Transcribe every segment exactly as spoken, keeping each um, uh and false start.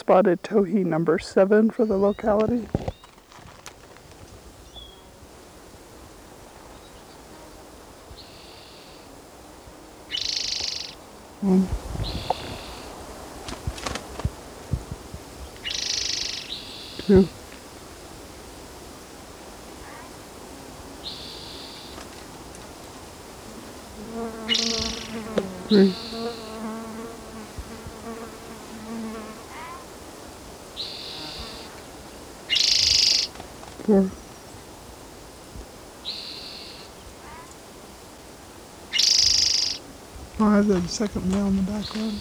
spotted towhee number seven for the locality. One. Two. Three. Four. Five. There's a second male in the background.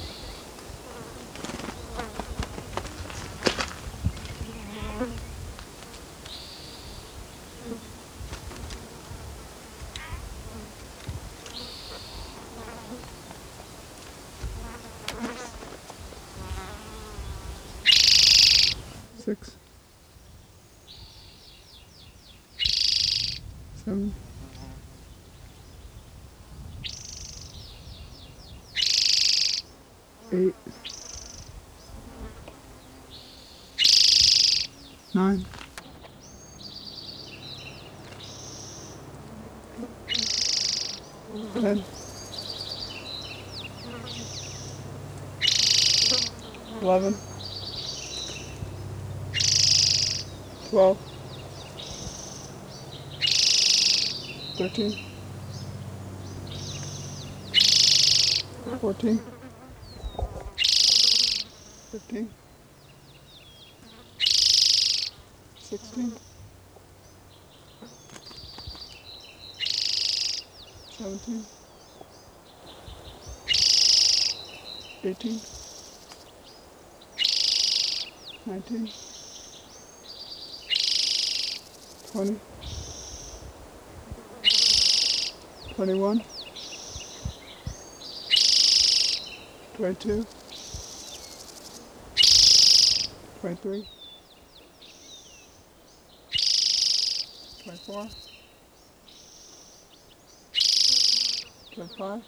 Six. Seven. Eight. Nine. Ten. Eleven. Twelve. Thirteen. Fourteen. Fifteen. Sixteen. Seventeen. Eighteen. Nineteen. Twenty. Twenty-one. Twenty-two. Twenty-three. Twenty-four. Twenty-five.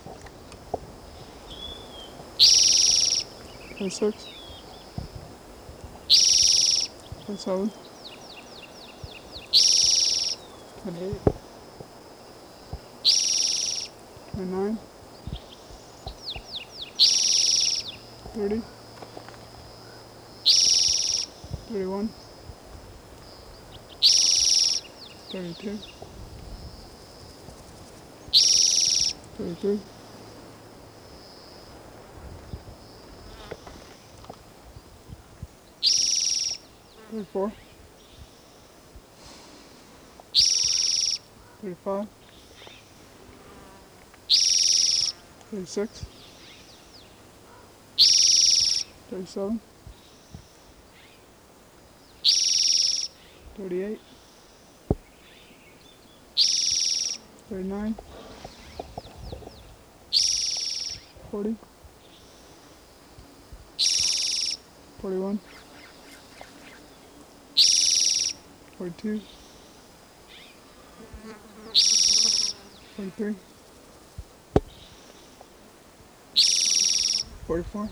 Twenty-six. Twenty-seven. Twenty-eight. Twenty-nine. Thirty. Thirty-one. Thirty-two. Thirty-three. Thirty-four. Thirty-five. Thirty-six. Thirty-seven. Thirty-eight. Thirty-nine. Forty. Forty-one. Forty-two. Forty-three. Forty-four.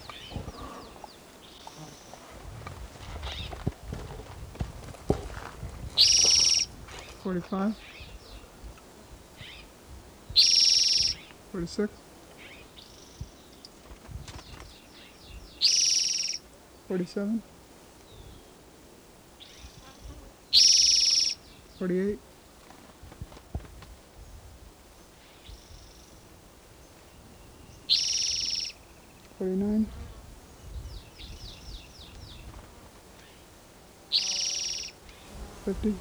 Forty-five. Forty-six. Forty-seven. Forty-eight. Forty-nine. Fifty.